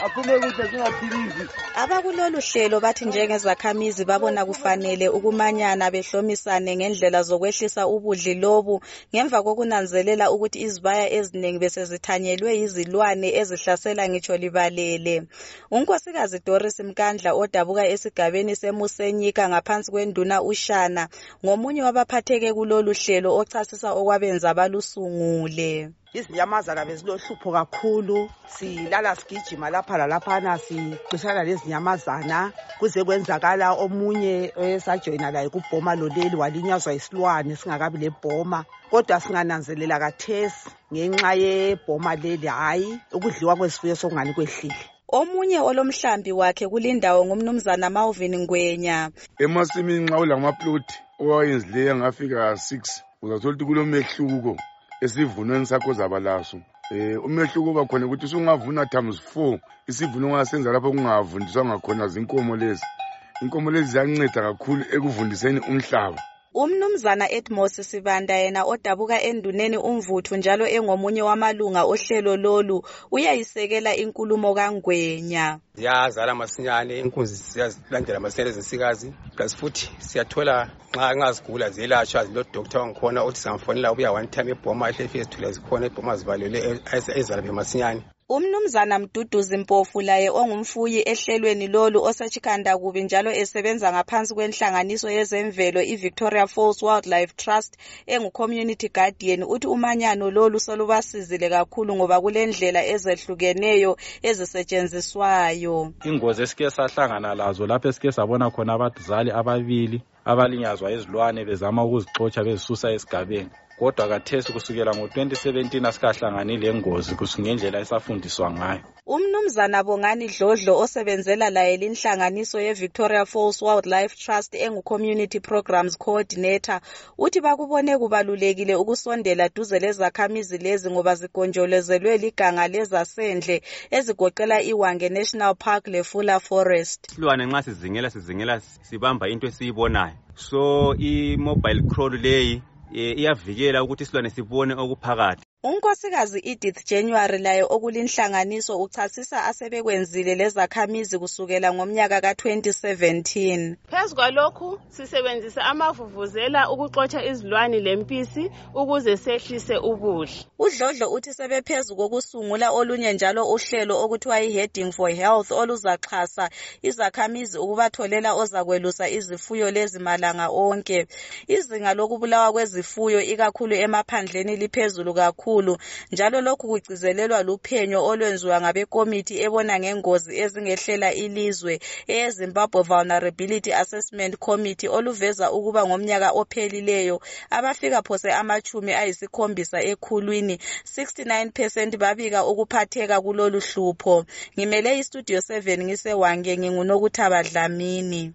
aphume kude singaphilizi. Abakulolu hlelo bathi njengezakhamizi babona kufanele ukumanyana behlomisane ngendlela zokwehlisa ubudli lobu ngemva kokunanzelela ukuthi izibaya eziningi besezithanyelwe izilwane ezihlasela ngitsho libalele. Unkosikazi Doris Mkandla odabuka esigabeni seMusenyika ngaphansi kwenduna uShana ngomunye wabaphatheke kulolu hlelo ochasisa okwabenza balusungule. Izinyamazana bezilohlupho kakhulu, silala sigijima lapha lalaphana sixishana lezinyamazana kuze kwenzakala omunye esajoyina laye kubhoma loleli walinyazwa isilwane singakabi lebhoma, kodwa singananzelela kathesi ngenxa yebhoma leli hayi ukudliwa kwesifuyo sokungani kwehlile. Omunye olomhlambi wakhe kulindawo ngumnumzana Malvin Ngwenya. Emasimini nxa ulamaploti owayenzileyo ngafika 6 uzathola ukuthi kulomehluko esivunweni sakho zabalaso. Umehluko bakhona ukuthi usungavuna ×4 isivuno ongasenza lapho kungavundiswa ngakhona zinkomo lezi. Inkomo lezi ziyanceda kakhulu ekuvundiseni umhlaba. Umnumzana Edmos Sibanda yena odabuka enduneni umvuthu njalo engomunye wamalunga ohlelo lolu uyayisekela inkulumo kaNgwenya. Ziyazala masinyane inkunzi siyazilandela masinyane ezinsikazi plus futhi siyathola nxa ngazigula zelatshwa zilo doctor wangikhona uthi samfonela ubuya one time ebhoma ehlefike sithula zikhona ebhoma zivalele ezala masinyane. Umnumzana Mduduzi Mpofu laye ongumfuyi ehlelweni lolu osechikhanda kubi njalo esebenza ngaphansi kwenhlanganiso yezemvelo iVictoria Falls Wildlife Trust engu-community guardian uthi umanyano lolu solubasizile kakhulu ngoba kulendlela ezehlukeneyo ezisetshenziswayo. Ingozi esike sahlangana lazo lapho esike sabona khona abazali ababili abalinyazwa izilwane bezama ukuzixotsha bezisusa esigabeni. Kodwa kathesi kusukela ngo-2017 asikahlanganile lengozi kusungendlela esafundiswa ngayo. Umnumzana Bongani Dlodlo osebenzela laye linhlanganiso yeVictoria Falls Wildlife Trust engu-Community Programs Coordinator uthi bakubone kubalulekile ukusondela duze lezakhamizi lezi ngoba zigonjolezelwe liganga lezasendle ezigoqela iWange National Park leFula Forest. Silwane nxa sizingela sibamba into esiyibonayo. So i-mobile crawl leyi iyavikela ukuthi isilwane sibone okuphakathi. Unkosikazi Edith January laye okulinhlanganiso uchasisa asebekwenzile lezakhamizi kusukela ngomnyaka ka2017. Phezu kwalokhu sisebenzisa amavuvuzela ukuxotsha izilwane lempisi ukuze sehlise ubudli. uDlodlo uthi sebephezulu kokusungula olunye njalo uhlelo okuthiwa iHeading for Health oluzaxhasa izakhamizi ukubatholela ozakwelusa izifuyo lezi malanga onke. Izinga lokubulawa kwezifuyo ikakhulu emaphandleni liphezulu kakhulu njalo lokhu kugcizelelwa luphenyo olwenziwa ngabekomiti ebona ngengozi ezingehlela ilizwe eZimbabwe Vulnerability Assessment Committee oluveza ukuba ngomnyaka ophelileyo abafika phose 70 ekhulwini 69% babika ukuphatheka kulolu hlupho. Ngimele iStudio 7 ngiseWange nginguNokuthaba Dlamini.